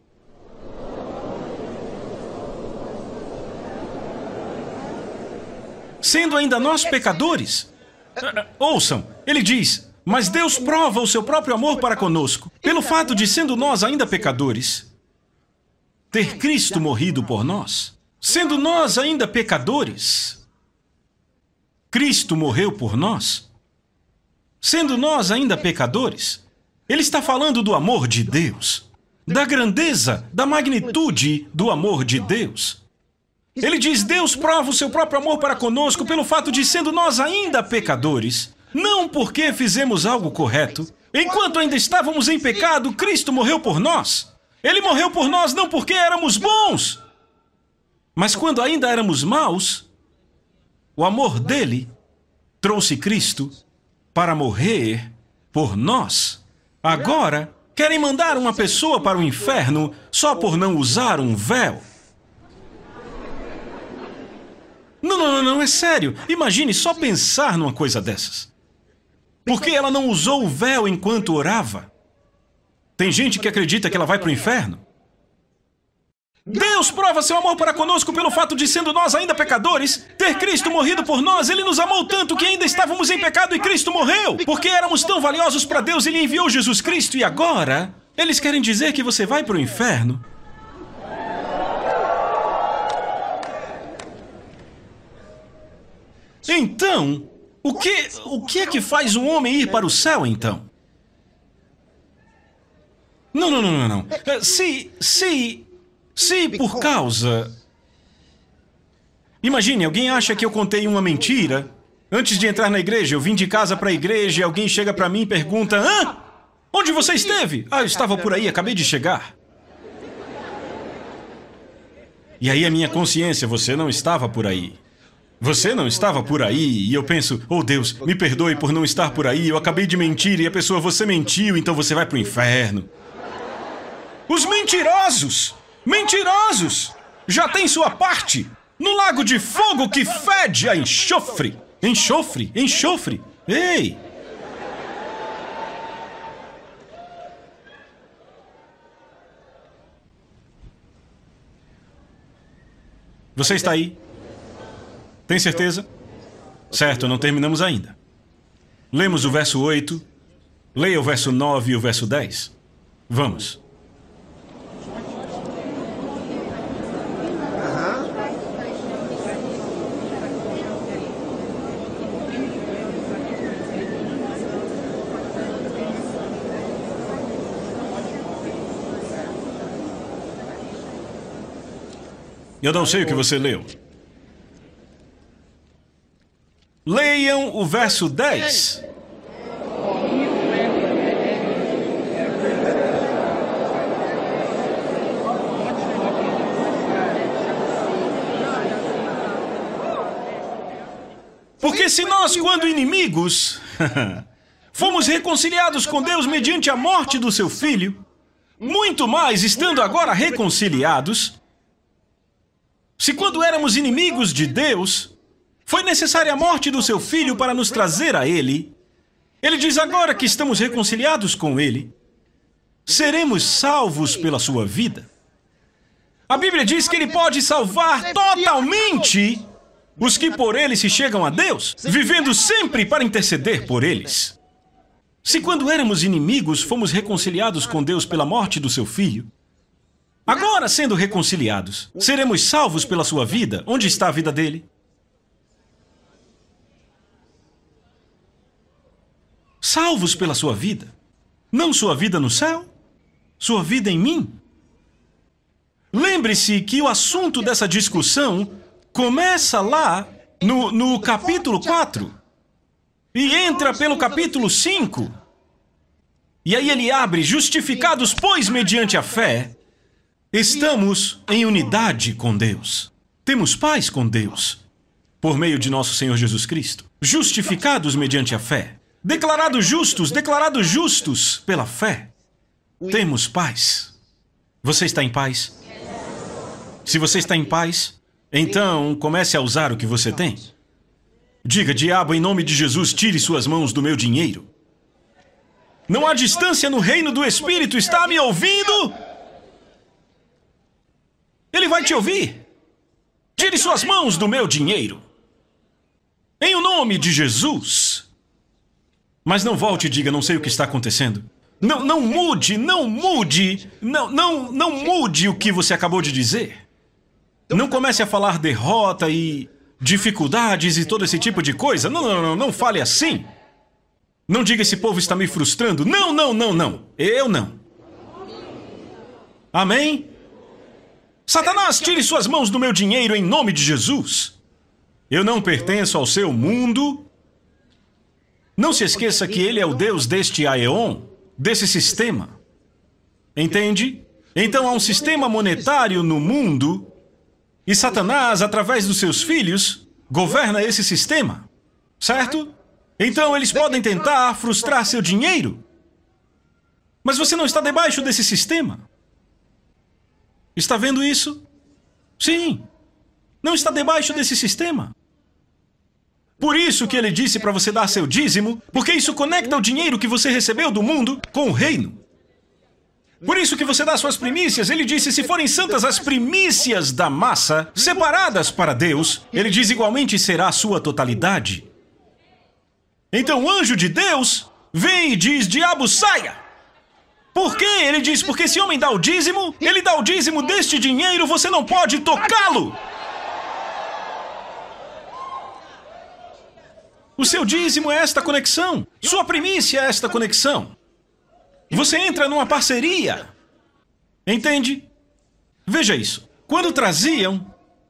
Sendo ainda nós pecadores. Ouçam, ele diz, mas Deus prova o seu próprio amor para conosco, pelo fato de, sendo nós ainda pecadores, ter Cristo morrido por nós. Sendo nós ainda pecadores, Cristo morreu por nós. Sendo nós ainda pecadores, ele está falando do amor de Deus, da grandeza, da magnitude do amor de Deus. Ele diz, Deus prova o seu próprio amor para conosco pelo fato de, sendo nós ainda pecadores, não porque fizemos algo correto, enquanto ainda estávamos em pecado, Cristo morreu por nós. Ele morreu por nós não porque éramos bons, mas quando ainda éramos maus, o amor dele trouxe Cristo para morrer por nós. Agora, querem mandar uma pessoa para o inferno só por não usar um véu. Não, é sério. Imagine só pensar numa coisa dessas. Por que ela não usou o véu enquanto orava? Tem gente que acredita que ela vai para o inferno. Deus prova seu amor para conosco pelo fato de, sendo nós ainda pecadores, ter Cristo morrido por nós. Ele nos amou tanto que ainda estávamos em pecado e Cristo morreu. Porque éramos tão valiosos para Deus, Ele enviou Jesus Cristo. E agora, eles querem dizer que você vai para o inferno. Então, o que é que faz um homem ir para o céu, então? Não. Se por causa... Imagine, alguém acha que eu contei uma mentira. Antes de entrar na igreja, eu vim de casa para a igreja e alguém chega para mim e pergunta, hã? Onde você esteve? Eu estava por aí, acabei de chegar. E aí a minha consciência, você não estava por aí. Você não estava por aí, e eu penso, oh Deus, me perdoe por não estar por aí, eu acabei de mentir, e a pessoa, você mentiu, então você vai para o inferno. Os mentirosos! Mentirosos! Já tem sua parte no lago de fogo que fede a enxofre. Enxofre! Ei! Você está aí? Tem certeza? Certo, não terminamos ainda. Lemos o verso 8, leia o verso 9 e o verso 10. Vamos. Eu não sei o que você leu. Leiam o verso 10. Porque se nós, quando inimigos, fomos reconciliados com Deus mediante a morte do seu Filho, muito mais, estando agora reconciliados, se quando éramos inimigos de Deus, foi necessária a morte do seu Filho para nos trazer a Ele, ele diz agora que estamos reconciliados com Ele, seremos salvos pela sua vida. A Bíblia diz que Ele pode salvar totalmente os que por Ele se chegam a Deus, vivendo sempre para interceder por eles. Se quando éramos inimigos, fomos reconciliados com Deus pela morte do seu Filho, agora, sendo reconciliados, seremos salvos pela sua vida. Onde está a vida dele? Salvos pela sua vida. Não sua vida no céu, sua vida em mim. Lembre-se que o assunto dessa discussão começa lá no capítulo 4 e entra pelo capítulo 5. E aí ele abre: justificados, pois, mediante a fé, estamos em unidade com Deus. Temos paz com Deus, por meio de nosso Senhor Jesus Cristo. Justificados mediante a fé. Declarados justos pela fé. Temos paz. Você está em paz? Se você está em paz, então comece a usar o que você tem. Diga: diabo, em nome de Jesus, tire suas mãos do meu dinheiro. Não há distância no reino do Espírito. Está me ouvindo? Ele vai te ouvir. Tire suas mãos do meu dinheiro. Em o nome de Jesus. Mas não volte e diga: não sei o que está acontecendo. Não mude o que você acabou de dizer. Não comece a falar derrota e dificuldades e todo esse tipo de coisa. Não fale assim. Não diga: esse povo está me frustrando. Não. Eu não. Amém? Satanás, tire suas mãos do meu dinheiro em nome de Jesus. Eu não pertenço ao seu mundo. Não se esqueça que ele é o Deus deste aeon, desse sistema. Entende? Então há um sistema monetário no mundo e Satanás, através dos seus filhos, governa esse sistema. Certo? Então eles podem tentar frustrar seu dinheiro. Mas você não está debaixo desse sistema. Está vendo isso? Sim. Não está debaixo desse sistema. Por isso que ele disse para você dar seu dízimo, porque isso conecta o dinheiro que você recebeu do mundo com o reino. Por isso que você dá suas primícias. Ele disse: se forem santas as primícias da massa, separadas para Deus, ele diz igualmente será a sua totalidade. Então o anjo de Deus vem e diz: diabo, saia! Por quê? Ele diz: porque esse homem dá o dízimo, ele dá o dízimo deste dinheiro, você não pode tocá-lo. O seu dízimo é esta conexão. Sua primícia é esta conexão. Você entra numa parceria. Entende? Veja isso. Quando traziam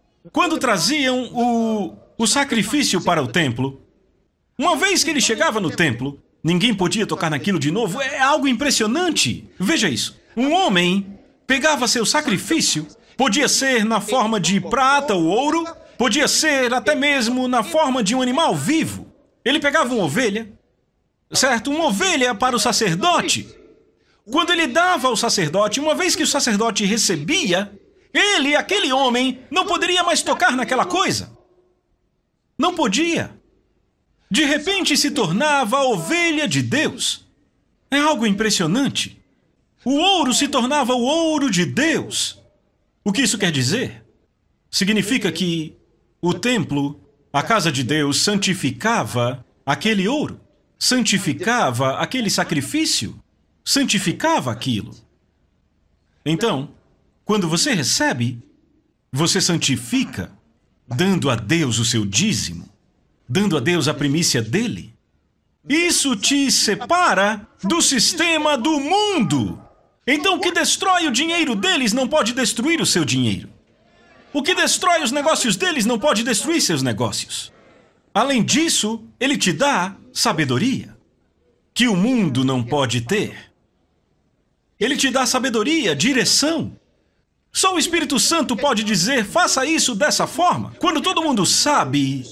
o sacrifício para o templo, uma vez que ele chegava no templo, ninguém podia tocar naquilo de novo. É algo impressionante. Veja isso. Um homem pegava seu sacrifício, podia ser na forma de prata ou ouro, podia ser até mesmo na forma de um animal vivo. Ele pegava uma ovelha, certo? Uma ovelha para o sacerdote. Quando ele dava ao sacerdote, uma vez que o sacerdote recebia, ele, aquele homem, não poderia mais tocar naquela coisa. Não podia. De repente se tornava a ovelha de Deus. É algo impressionante. O ouro se tornava o ouro de Deus. O que isso quer dizer? Significa que o templo, a casa de Deus, santificava aquele ouro, santificava aquele sacrifício, santificava aquilo. Então, quando você recebe, você santifica, dando a Deus o seu dízimo, dando a Deus a primícia dele. Isso te separa do sistema do mundo. Então, o que destrói o dinheiro deles não pode destruir o seu dinheiro. O que destrói os negócios deles não pode destruir seus negócios. Além disso, ele te dá sabedoria, que o mundo não pode ter. Ele te dá sabedoria, direção. Só o Espírito Santo pode dizer: faça isso dessa forma. Quando todo mundo sabe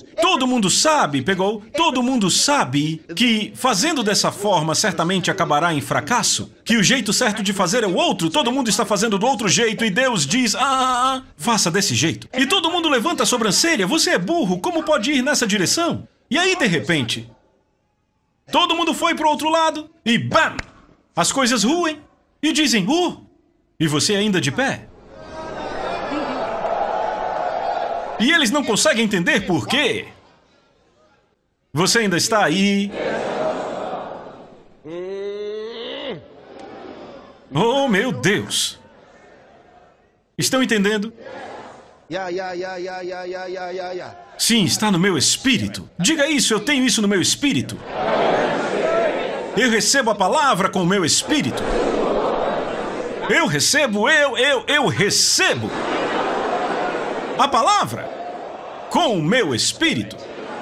que fazendo dessa forma certamente acabará em fracasso, que o jeito certo de fazer é o outro, todo mundo está fazendo do outro jeito e Deus diz: faça desse jeito. E todo mundo levanta a sobrancelha: você é burro, como pode ir nessa direção? E aí, de repente, todo mundo foi para o outro lado e bam! As coisas ruem e dizem: e você ainda de pé? E eles não conseguem entender por quê. Você ainda está aí. Oh, meu Deus. Estão entendendo? Sim, está no meu espírito. Diga isso: eu tenho isso no meu espírito. Eu recebo a palavra com o meu espírito. Eu recebo a palavra. com o meu espírito.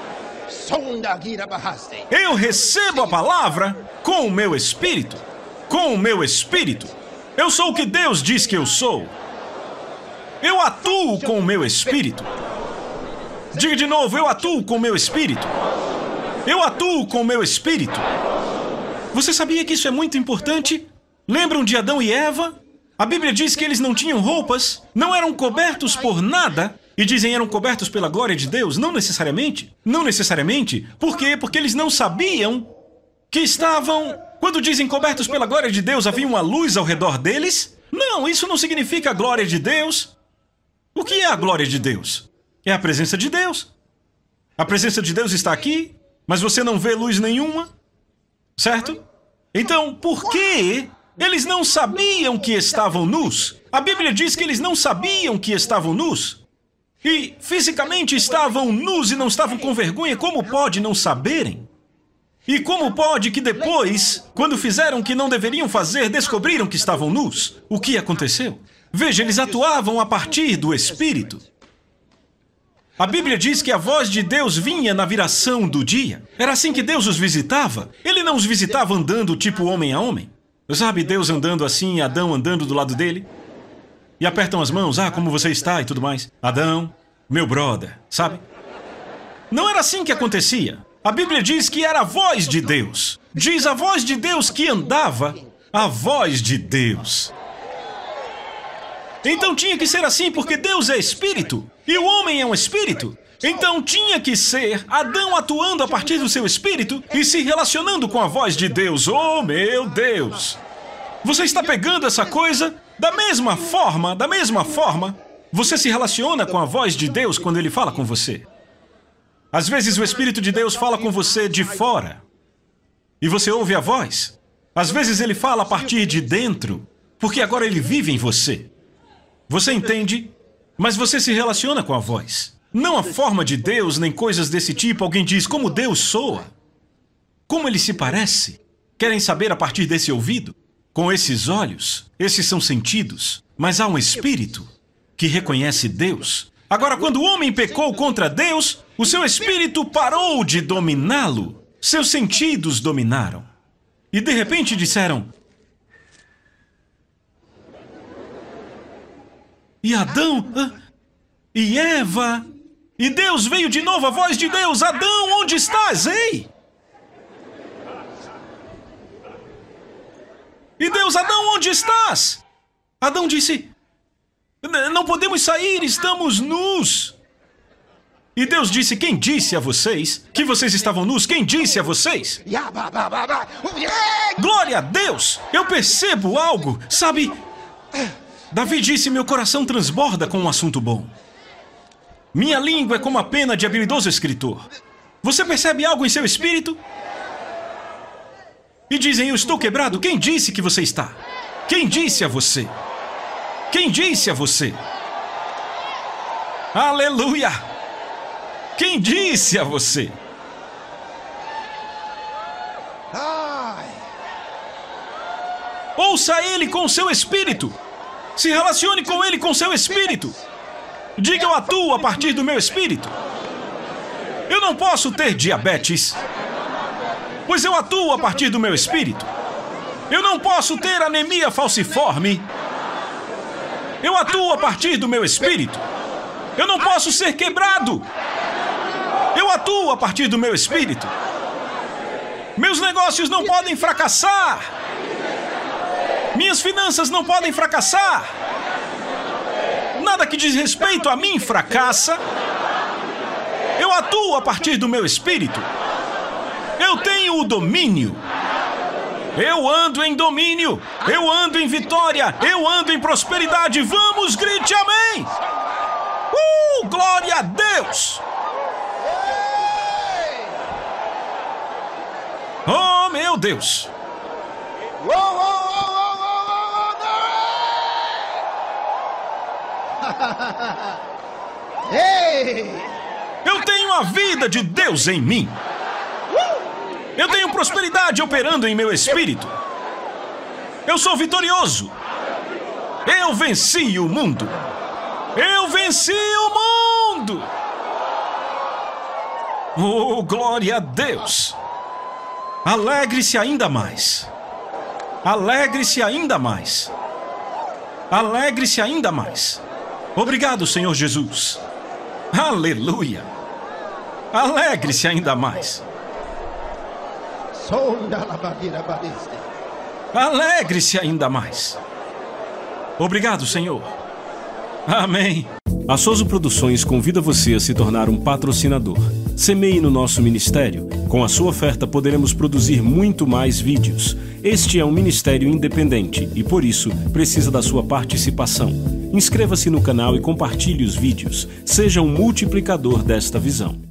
Eu recebo a palavra com o meu espírito. Com o meu espírito. Eu sou o que Deus diz que eu sou. Eu atuo com o meu espírito. Diga de novo, eu atuo com o meu espírito. Eu atuo com o meu espírito. Você sabia que isso é muito importante? Lembram de Adão e Eva? A Bíblia diz que eles não tinham roupas, não eram cobertos por nada. E dizem eram cobertos pela glória de Deus. Não necessariamente. Não necessariamente. Por quê? Porque eles não sabiam que estavam... Quando dizem cobertos pela glória de Deus, havia uma luz ao redor deles? Não, isso não significa a glória de Deus. O que é a glória de Deus? É a presença de Deus. A presença de Deus está aqui, mas você não vê luz nenhuma. Certo? Então, por que eles não sabiam que estavam nus? A Bíblia diz que eles não sabiam que estavam nus. E fisicamente estavam nus e não estavam com vergonha. Como pode não saberem? E como pode que depois, quando fizeram o que não deveriam fazer, descobriram que estavam nus? O que aconteceu? Veja, eles atuavam a partir do Espírito. A Bíblia diz que a voz de Deus vinha na viração do dia. Era assim que Deus os visitava. Ele não os visitava andando tipo homem a homem. Sabe, Deus andando assim, Adão andando do lado dele. E apertam as mãos, como você está e tudo mais. Adão, meu brother, sabe? Não era assim que acontecia. A Bíblia diz que era a voz de Deus. Diz a voz de Deus que andava, a voz de Deus. Então tinha que ser assim porque Deus é espírito e o homem é um espírito. Então tinha que ser Adão atuando a partir do seu espírito e se relacionando com a voz de Deus. Oh, meu Deus! Você está pegando essa coisa? Da mesma forma, você se relaciona com a voz de Deus quando Ele fala com você. Às vezes o Espírito de Deus fala com você de fora e você ouve a voz. Às vezes Ele fala a partir de dentro, porque agora Ele vive em você. Você entende? Mas você se relaciona com a voz. Não a forma de Deus, nem coisas desse tipo. Alguém diz como Deus soa. Como Ele se parece. Querem saber a partir desse ouvido? Com esses olhos, esses são sentidos, mas há um espírito que reconhece Deus. Agora, quando o homem pecou contra Deus, o seu espírito parou de dominá-lo. Seus sentidos dominaram. E de repente disseram... E Adão... E Eva... E Deus veio de novo, a voz de Deus. Adão, onde estás? Ei! E Deus, Adão, onde estás? Adão disse, não podemos sair, estamos nus. E Deus disse, quem disse a vocês que vocês estavam nus? Quem disse a vocês? Glória a Deus! Eu percebo algo, sabe? Davi disse, meu coração transborda com um assunto bom. Minha língua é como a pena de habilidoso escritor. Você percebe algo em seu espírito? E dizem, eu estou quebrado. Quem disse que você está? Quem disse a você? Quem disse a você? Aleluia! Quem disse a você? Ouça Ele com o seu espírito. Se relacione com Ele com o seu espírito. Diga, eu atuo a partir do meu espírito. Eu não posso ter diabetes, pois eu atuo a partir do meu espírito. Eu não posso ter anemia falciforme. Eu atuo a partir do meu espírito. Eu não posso ser quebrado. Eu atuo a partir do meu espírito. Meus negócios não podem fracassar. Minhas finanças não podem fracassar. Nada que diz respeito a mim fracassa. Eu atuo a partir do meu espírito. Eu tenho o domínio. Eu ando em domínio. Eu ando em vitória. Eu ando em prosperidade. Vamos, grite amém. Glória a Deus. Oh, meu Deus. Eu tenho a vida de Deus em mim. Eu tenho prosperidade operando em meu espírito. Eu sou vitorioso. Eu venci o mundo. Eu venci o mundo. Oh, glória a Deus! Alegre-se ainda mais. Alegre-se ainda mais. Alegre-se ainda mais. Obrigado, Senhor Jesus. Aleluia. Alegre-se ainda mais. Alegre-se ainda mais. Obrigado, Senhor. Amém. A Soso Produções convida você a se tornar um patrocinador. Semeie no nosso ministério. Com a sua oferta poderemos produzir muito mais vídeos. Este é um ministério independente e, por isso, precisa da sua participação. Inscreva-se no canal e compartilhe os vídeos. Seja um multiplicador desta visão.